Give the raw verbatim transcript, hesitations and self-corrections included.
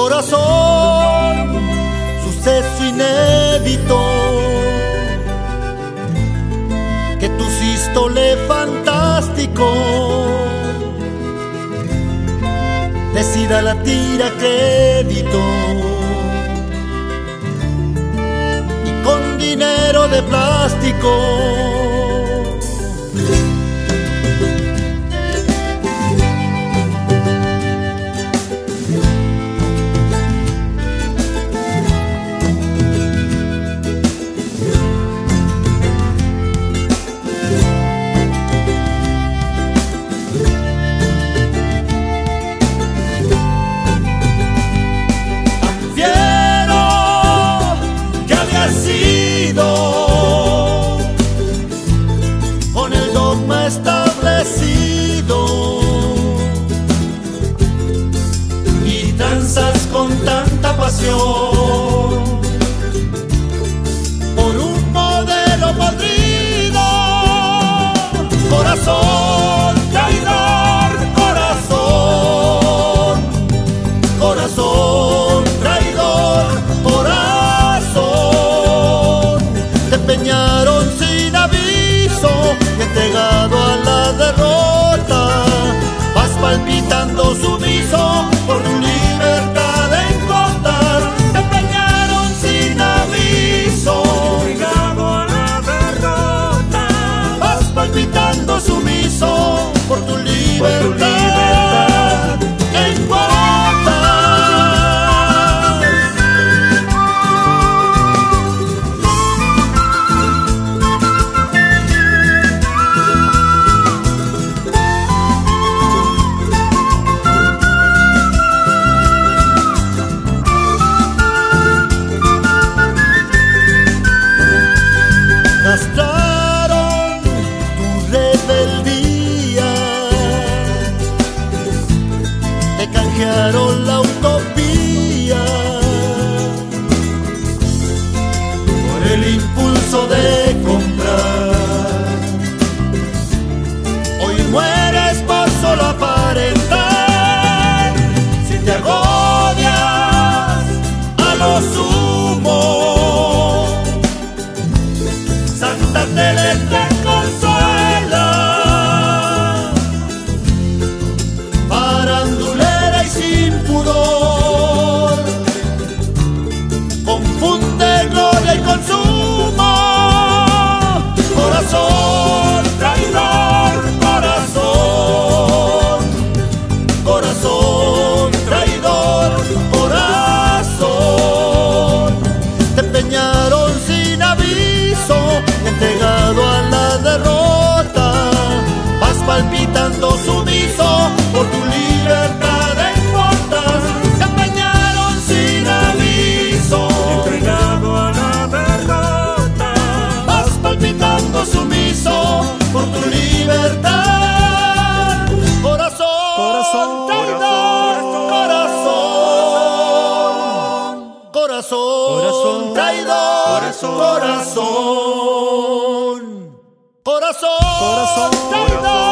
corazón, suceso inédito que tu sístole fantástico decida latir a crédito y con dinero de plástico. Establecido y danzas con tanta pasión por un modelo podrido. Corazón traidor, corazón, corazón traidor, corazón. Te empeñaron sin aviso y entregado a la derrota, vas palpitando sumiso por tu libertad de encontrar. Te empeñaron sin aviso, entregado a la derrota, vas palpitando sumiso por tu libertad de encontrar. Castraron tu rebeldía, te canjearon la utopía por el impulso de comprar. Hoy mueres por solo aparentar, si te agobias a lo sumo, Santa Tele te consuela, farandulera y sin pudor, confunde gloria y consumo. Corazón traidor, corazón, corazón traidor, corazón. Te empeñaron sin aviso, entregado a la derrota, vas palpitando sumiso por tu libertad de encontrar. Te empeñaron sin aviso, entregado a la derrota, vas palpitando sumiso por tu libertad. Corazón, corazón traidor, corazón, corazón, corazón traidor, corazón, corazón, corazón, corazón traidor.